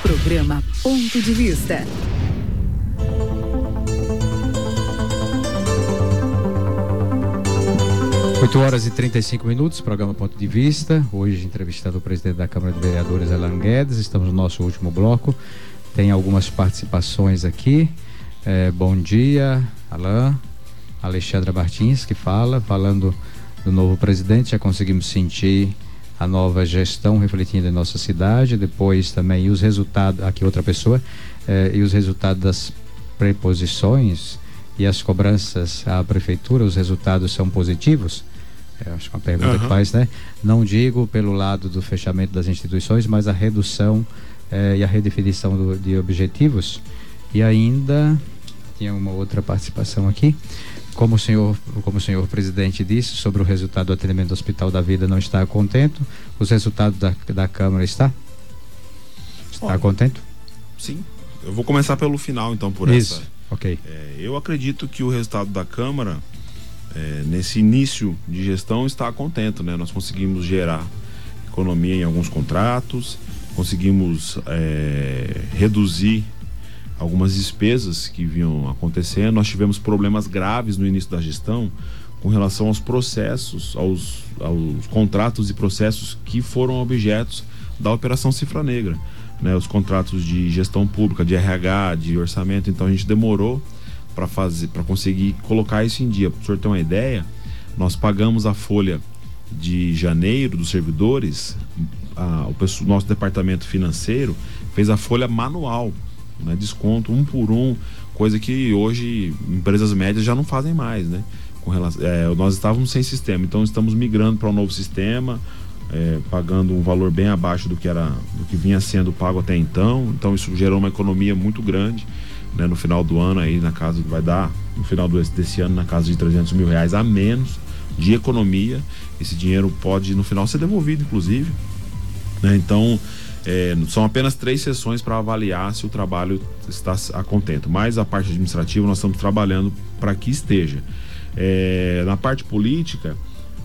Programa Ponto de Vista. Oito horas e 35 minutos, programa Ponto de Vista. Hoje entrevistando o presidente da Câmara de Vereadores, Alan Guedes. Estamos no nosso último bloco. Tem algumas participações aqui. Bom dia, Alan. Alexandra Martins que falando do novo presidente. Já conseguimos sentir a nova gestão refletindo em nossa cidade. Depois também os resultados, aqui outra pessoa, e os resultados das preposições e as cobranças à prefeitura, os resultados são positivos? Acho que é uma pergunta que faz, né? Não digo pelo lado do fechamento das instituições, mas a redução e a redefinição de objetivos. E ainda tinha uma outra participação aqui. Como o senhor presidente disse sobre o resultado do atendimento do Hospital da Vida, não está contente. Os resultados da Câmara está contente? Sim. Eu vou começar pelo final, então, Isso. Ok. Eu acredito que o resultado da Câmara, nesse início de gestão, está contente, né? Nós conseguimos gerar economia em alguns contratos, conseguimos reduzir algumas despesas que vinham acontecendo. Nós tivemos problemas graves no início da gestão com relação aos processos, aos contratos e processos que foram objetos da Operação Cifra Negra, né? Os contratos de gestão pública, de RH, de orçamento. Então a gente demorou para conseguir colocar isso em dia. Para o senhor ter uma ideia, nós pagamos a folha de janeiro dos servidores, o nosso departamento financeiro fez a folha manual, né? Desconto um por um, coisa que hoje empresas médias já não fazem mais, né? Nós estávamos sem sistema, então estamos migrando para um novo sistema, pagando um valor bem abaixo do que vinha sendo pago até então. Então isso gerou uma economia muito grande, né? No final do ano aí, vai dar no final desse ano na casa de R$300 mil a menos de economia. Esse dinheiro pode no final ser devolvido, inclusive, né? Então são apenas 3 sessões para avaliar se o trabalho está a contento, mas a parte administrativa nós estamos trabalhando para que esteja. Na parte política,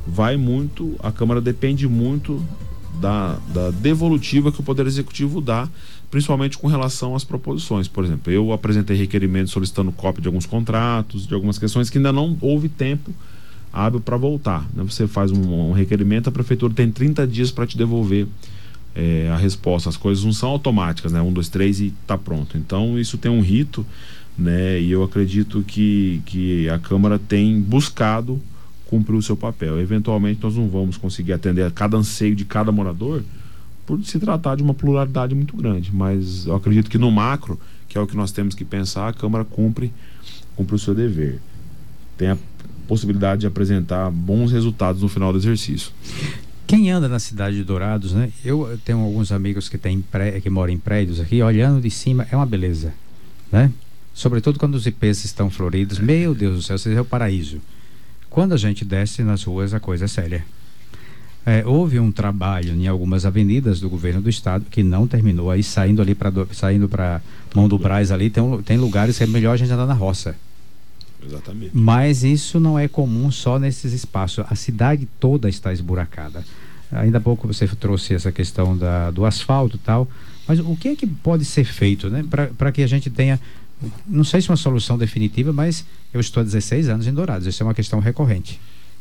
a Câmara depende muito da devolutiva que o Poder Executivo dá, principalmente com relação às proposições. Por exemplo, eu apresentei requerimento solicitando cópia de alguns contratos, de algumas questões que ainda não houve tempo hábil para voltar, né? Você faz um requerimento, a prefeitura tem 30 dias para te devolver a resposta. As coisas não são automáticas, né? 1, 2, 3 e tá pronto. Então isso tem um rito, né? E eu acredito que a Câmara tem buscado cumprir o seu papel. Eventualmente nós não vamos conseguir atender a cada anseio de cada morador, por se tratar de uma pluralidade muito grande, mas eu acredito que no macro, que é o que nós temos que pensar, a Câmara cumpre o seu dever. Tem a possibilidade de apresentar bons resultados no final do exercício. Quem anda na cidade de Dourados, né? Eu tenho alguns amigos que moram em prédios aqui, olhando de cima é uma beleza, né? Sobretudo quando os IPs estão floridos, meu Deus do céu, é o paraíso. Quando a gente desce nas ruas, a coisa é séria. Houve um trabalho em algumas avenidas do governo do estado que não terminou, aí saindo para Mão do Brás ali, tem lugares que é melhor a gente andar na roça. Exatamente. Mas isso não é comum só nesses espaços. A cidade toda está esburacada. Ainda há pouco você trouxe essa questão do asfalto e tal, mas o que é que pode ser feito, né, para que a gente tenha, não sei se uma solução definitiva, mas eu estou há 16 anos em Dourados, isso é uma questão recorrente.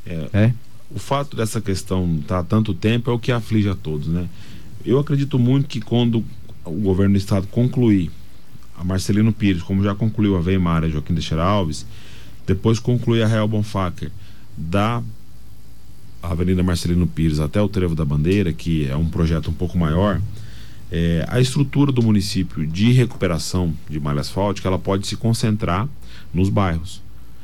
O fato dessa questão estar há tanto tempo é o que aflige a todos, né? Eu acredito muito que quando o governo do estado concluir a Marcelino Pires, como já concluiu a Weimar, a Joaquim Teixeira Alves, depois concluir a Real Bonfácer da Avenida Marcelino Pires até o Trevo da Bandeira, que é um projeto um pouco maior, a estrutura do município de recuperação de malha asfáltica, ela pode se concentrar nos bairros.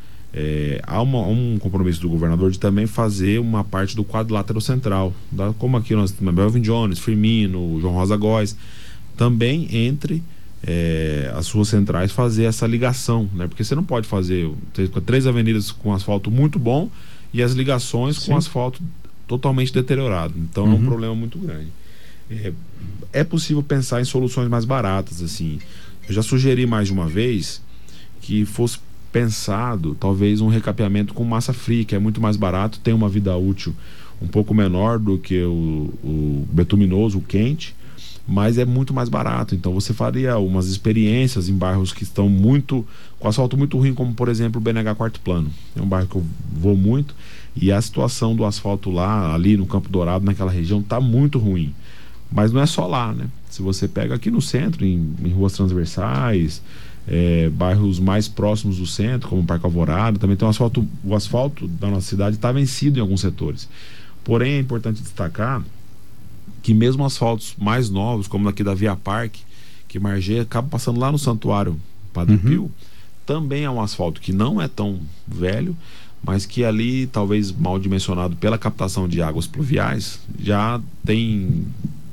Há um compromisso do governador de também fazer uma parte do quadrilátero central, como aqui nós temos Belvin Jones, Firmino, João Rosa Góes, também entre as ruas centrais, fazer essa ligação, né? Porque você não pode fazer 3 avenidas com asfalto muito bom e as ligações com asfalto totalmente deteriorado. Então é um problema muito grande. É possível pensar em soluções mais baratas, assim. Eu já sugeri mais de uma vez que fosse pensado talvez um recapeamento com massa fria, que é muito mais barato, tem uma vida útil um pouco menor do que o betuminoso, o quente, mas é muito mais barato. Então você faria umas experiências em bairros que estão com asfalto muito ruim, como por exemplo o BNH Quarto Plano. É um bairro que eu vou muito, e a situação do asfalto lá, ali no Campo Dourado, naquela região, está muito ruim. Mas não é só lá, né? Se você pega aqui no centro, em ruas transversais, bairros mais próximos do centro, como o Parque Alvorada, também tem o asfalto da nossa cidade está vencido em alguns setores. Porém, é importante destacar que mesmo asfaltos mais novos, como daqui da Via Parque, que margeia, acaba passando lá no Santuário Padre Pio, também é um asfalto que não é tão velho, mas que ali, talvez mal dimensionado pela captação de águas pluviais, já tem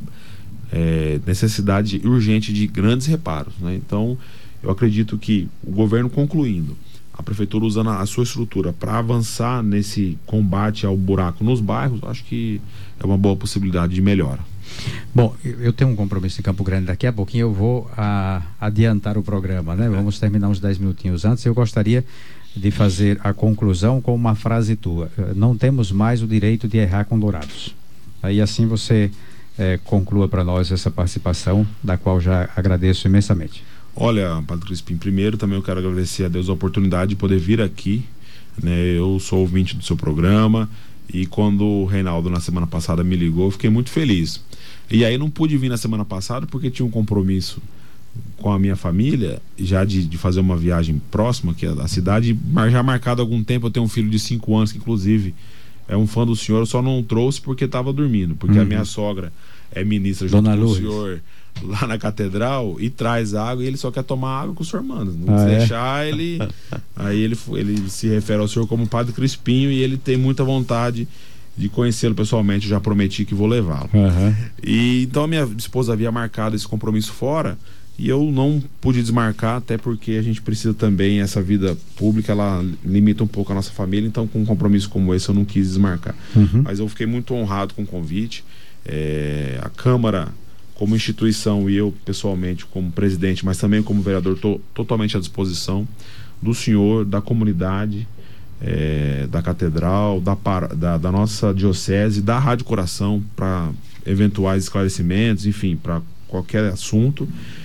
necessidade urgente de grandes reparos, né? Então, eu acredito que o governo concluindo, a prefeitura usando a sua estrutura para avançar nesse combate ao buraco nos bairros, acho que é uma boa possibilidade de melhora. Bom, eu tenho um compromisso em Campo Grande, daqui a pouquinho eu vou adiantar o programa, né? Vamos terminar uns 10 minutinhos antes. Eu gostaria de fazer a conclusão com uma frase tua: não temos mais o direito de errar com Dourados. Aí assim você conclua para nós essa participação, da qual já agradeço imensamente. Olha, Padre Crispim, primeiro também eu quero agradecer a Deus a oportunidade de poder vir aqui, né? Eu sou ouvinte do seu programa, e quando o Reinaldo na semana passada me ligou, eu fiquei muito feliz. E aí não pude vir na semana passada porque tinha um compromisso com a minha família, já de fazer uma viagem próxima, que é a cidade, já marcado há algum tempo. Eu tenho um filho de 5 anos que inclusive é um fã do senhor, eu só não trouxe porque estava dormindo, porque a minha sogra é ministra junto com o senhor lá na catedral e traz água, e ele só quer tomar água com o senhor manda. Não deixar ele. Aí ele se refere ao senhor como Padre Crispinho, e ele tem muita vontade de conhecê-lo pessoalmente. Eu já prometi que vou levá-lo. E então a minha esposa havia marcado esse compromisso fora, e eu não pude desmarcar, até porque a gente precisa também, essa vida pública, ela limita um pouco a nossa família, então com um compromisso como esse eu não quis desmarcar. Mas eu fiquei muito honrado com o convite. A Câmara, como instituição, e eu pessoalmente como presidente, mas também como vereador, estou totalmente à disposição do senhor, da comunidade, da catedral, da nossa diocese, da Rádio Coração, para eventuais esclarecimentos, enfim, para qualquer assunto.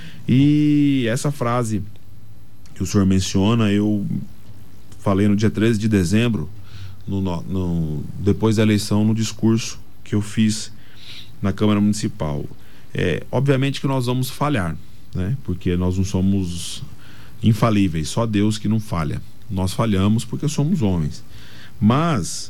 E essa frase que o senhor menciona, eu falei no dia 13 de dezembro, depois da eleição, no discurso que eu fiz na Câmara Municipal. Obviamente que nós vamos falhar, né? Porque nós não somos infalíveis, só Deus que não falha. Nós falhamos porque somos homens. Mas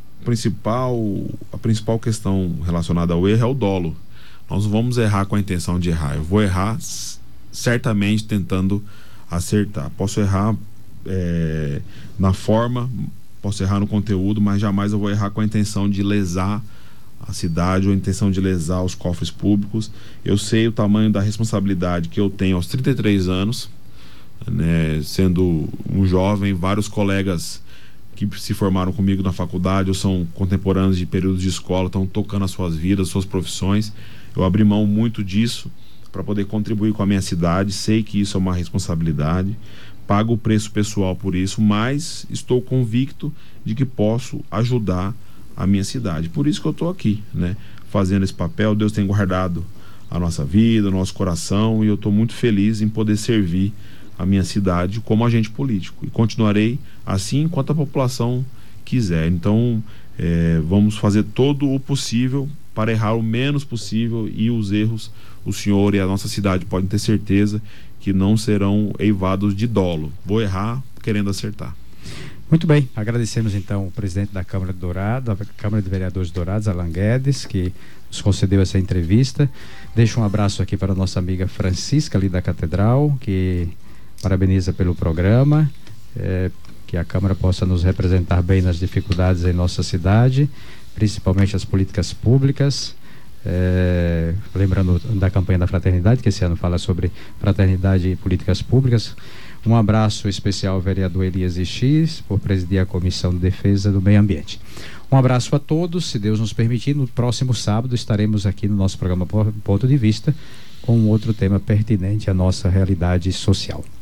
a principal questão relacionada ao erro é o dolo. Nós não vamos errar com a intenção de errar. Eu vou errar certamente tentando acertar. Posso errar na forma, posso errar no conteúdo, mas jamais eu vou errar com a intenção de lesar a cidade ou a intenção de lesar os cofres públicos. Eu sei o tamanho da responsabilidade que eu tenho aos 33 anos, né, sendo um jovem. Vários colegas que se formaram comigo na faculdade ou são contemporâneos de períodos de escola, estão tocando as suas vidas, suas profissões. Eu abri mão muito disso para poder contribuir com a minha cidade. Sei que isso é uma responsabilidade, pago o preço pessoal por isso, mas estou convicto de que posso ajudar a minha cidade. Por isso que eu estou aqui, né, fazendo esse papel. Deus tem guardado a nossa vida, o nosso coração, e eu estou muito feliz em poder servir a minha cidade como agente político, e continuarei assim enquanto a população quiser. Então vamos fazer todo o possível para errar o menos possível, e os erros, o senhor e a nossa cidade podem ter certeza que não serão eivados de dolo. Vou errar querendo acertar. Muito bem, agradecemos então o presidente da Câmara de Dourados, da Câmara de Vereadores de Dourados, Alan Guedes, que nos concedeu essa entrevista. Deixo um abraço aqui para a nossa amiga Francisca, ali da Catedral, que parabeniza pelo programa, que a Câmara possa nos representar bem nas dificuldades em nossa cidade, principalmente as políticas públicas. Lembrando da campanha da fraternidade, que esse ano fala sobre fraternidade e políticas públicas. Um abraço especial ao vereador Elias X, por presidir a Comissão de Defesa do Meio Ambiente. Um abraço a todos. Se Deus nos permitir, no próximo sábado estaremos aqui no nosso programa Ponto de Vista, com um outro tema pertinente à nossa realidade social.